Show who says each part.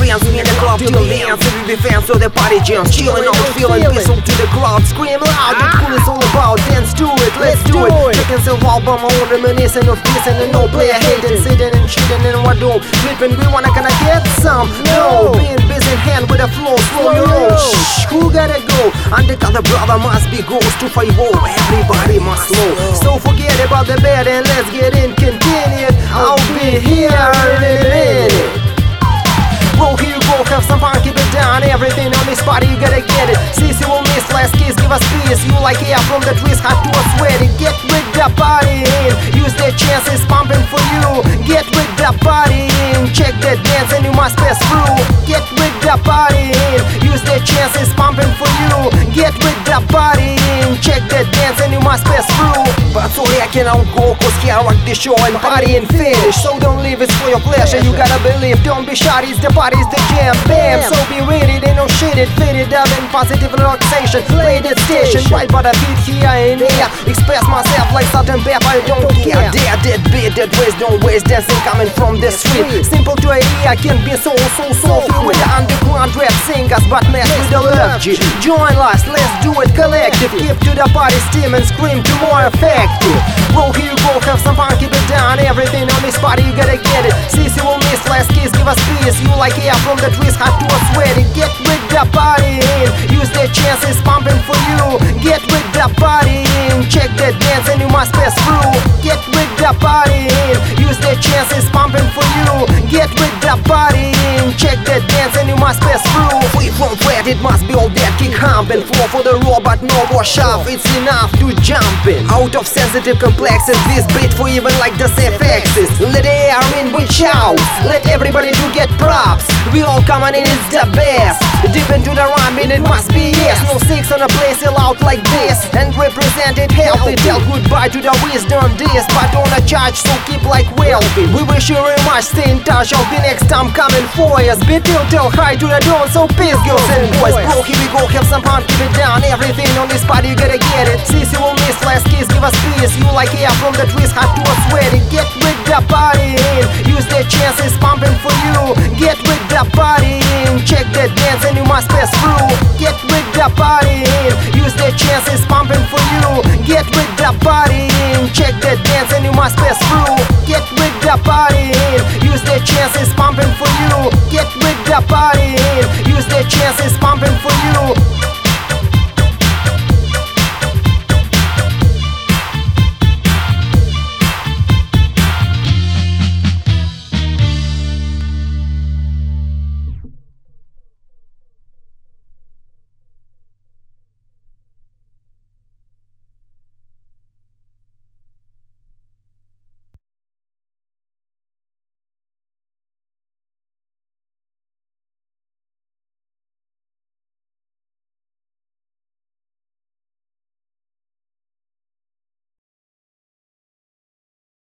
Speaker 1: dance in the club till the ends. Every fans so the party jams, chillin' out, feeling peaceful to the crowd. Scream loud, that's cool it's all about. Dance to it, let's do it. Checking self album, my own reminiscing of this and no player hating, sitting and cheating and what do flipping. We wanna gonna get some. No, being busy in hand with a flow, slow your roll. Shh, who gotta go? Undercover brother must be goes to 5-0. Everybody must know. So forget about the bed and let's get in, continue. I'll be here in a minute. Bro, here you go, have some fun, keep it down. Everything on this party, you gotta get it. CC will miss, last kiss, give us peace. You like air from the trees, hot to a sweaty. Get with the party in, use the chances, pumping for you. Get with the party in, check the dance and you must pass through. Get with the party in, use the chances, pumping for you. Get with the party in, check the dance and you must pass through. But sorry I cannot go, cause here I rock the show and party and finish. So don't leave, it's for your pleasure, you gotta believe. Don't be shy, it's the party's the jam, bam. So be ready, they no shit it, fit it up in positive relaxation. Play that station, right by the beat here and there. Express myself like Salt and Pepper, I don't care. Dare that beat, that waste, don't waste dancing coming from the street. Simple to hear, can be so feel with the underground rap singers, but mess with the love G. Join us, let's do it collective. Keep to the party steam and scream to more effective. Bro, here you go, have some fun, keep it down. Everything on this party, you gotta get it. CC will miss, last kiss, give us peace. You like air from the trees, hot to a sweaty. Get with the party in, use the chances, pumping for you. Get with the party in, check the dance and you must pass through. Get with the party in, use the chances, pumping for you. Get with the party in, check the dance and you must pass through. Free from threat, it must be all that kick humping. Flow for the robot, no more shuff, it's enough to jump in. Out of sensitive complexes, this beat for even like the safe axis. Let the air in with shouts, let everybody to get props. We all coming in, it's the best. Deep into the rhyming, it must be yes. No six on a place, sell out like this. And represent it healthy. Tell goodbye to the wisdom this, but on a charge, so keep like wealthy. We wish you very much, stay in touch. I'll be next time coming for us. Beat till tell hi to the dawn, so peace girls and boys. Bro, here we go, have some fun, keep it down. Everything on this party, you gotta get it. CC will miss, last kiss, give us peace. You like air from the trees, hot to a sweaty. Get with the party in, use the chances, pumping for you. Get with the party in, check the dance and you must pass through. Get with the party in, use the chances, pumping for you. Get with the party in, check the dance and you must pass